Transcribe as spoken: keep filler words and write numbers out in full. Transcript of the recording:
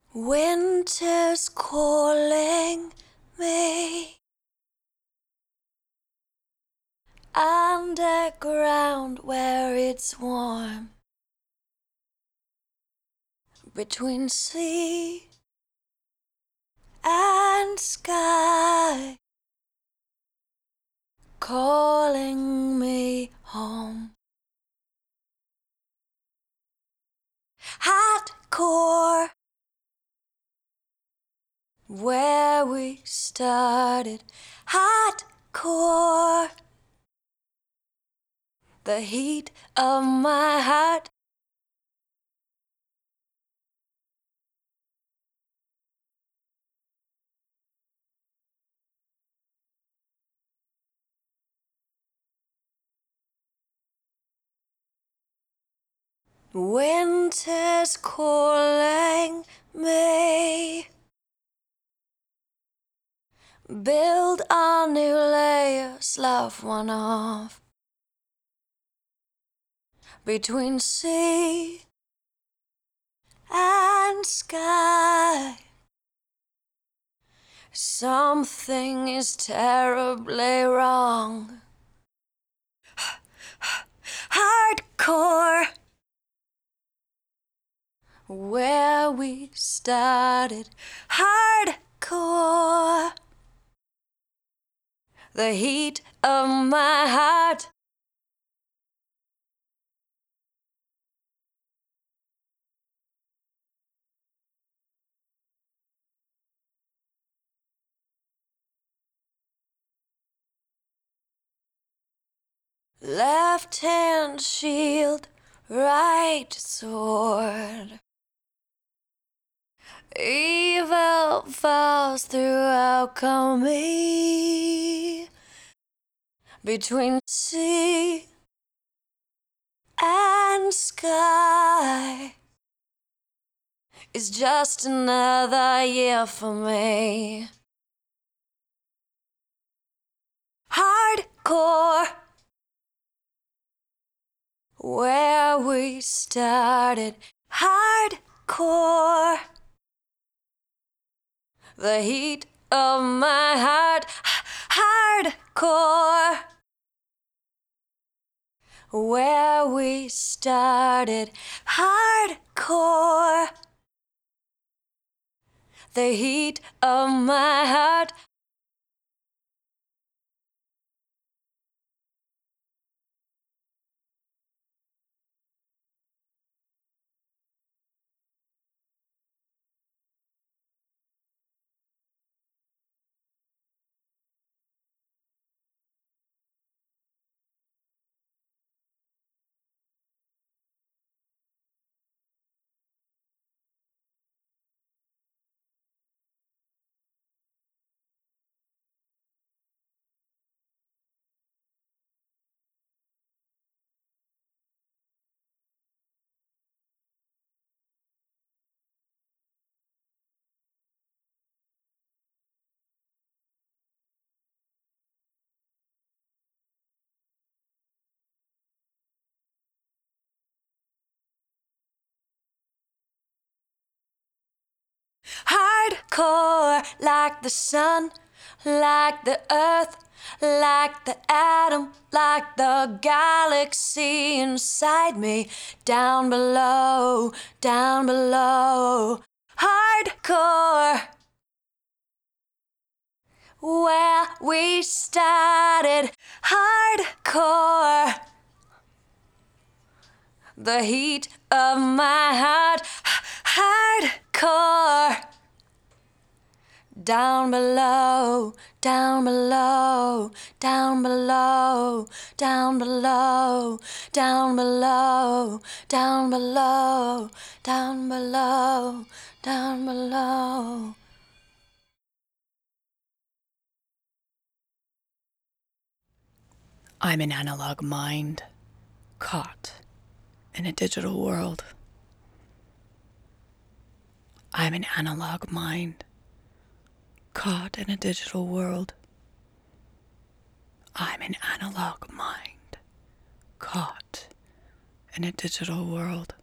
Winter's calling me underground where it's warm, between sea and sky, calling me home. Hardcore, where we started. Hardcore, the heat of my heart. Winter's calling me. Build a new layer, slough one off, between sea and sky. Something is terribly wrong. Hardcore, where we started. Hardcore, the heat of my heart. Left hand shield, right sword. Evil falls through alchemy, between sea and sky. It's just another year for me. Hardcore, where we started. Hardcore, the heat of my heart. Hardcore, where we started. Hardcore, the heat of my heart. Hardcore, like the sun, like the earth, like the atom, like the galaxy inside me. Down below, down below. Hardcore, where we started. Hardcore, the heat of my heart. Hardcore, down below, down below, down below, down below, down below, down below, down below, down below. I'm an analog mind, caught in a digital world. I'm an analog mind, caught in a digital world. I'm an analog mind, caught in a digital world.